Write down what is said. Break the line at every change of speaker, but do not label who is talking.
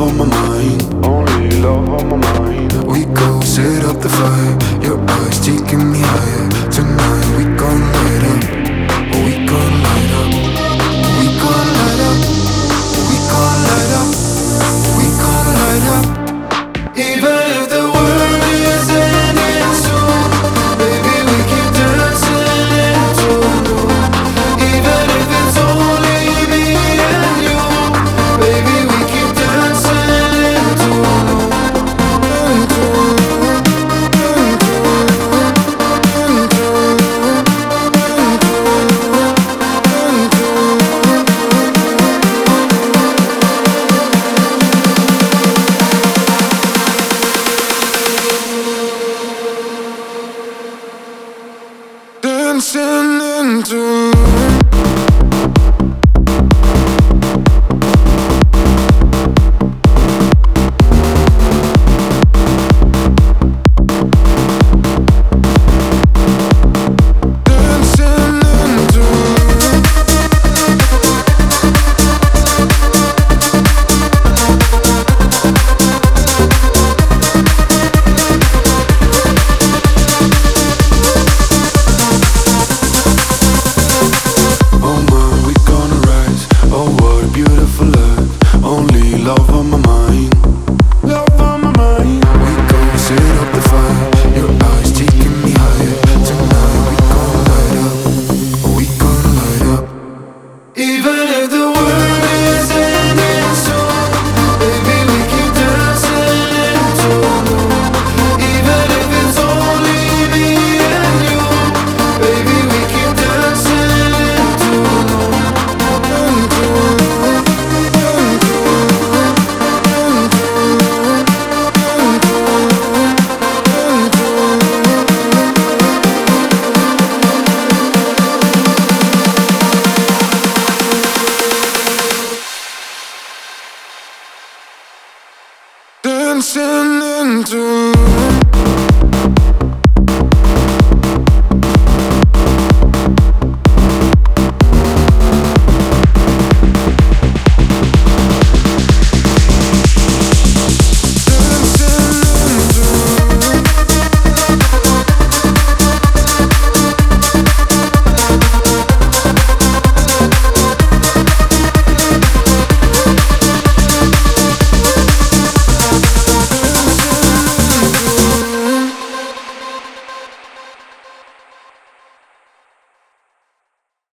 on my mind. Only love on my mind. We go set up the fire. Your eyes taking me higher. Tonight we gon' light up. We gon' light up. We gon' light up. We gon' light up. We gon' light up. Even if the world is ending soon, baby, we keep dancing into the moon. Even if it's only me and you, baby, we keep dancing into the moon. Dancing into beautiful love, only love on my mind. Love on my mind. We gon' set up the fire. Your eyes taking me higher. Tonight we gon' light up. We gon' light up. Even if the world is ending soon, baby, we keep dancing into the moon. Even if it's only me and you, baby, we keep dancing into the moon. Dancing into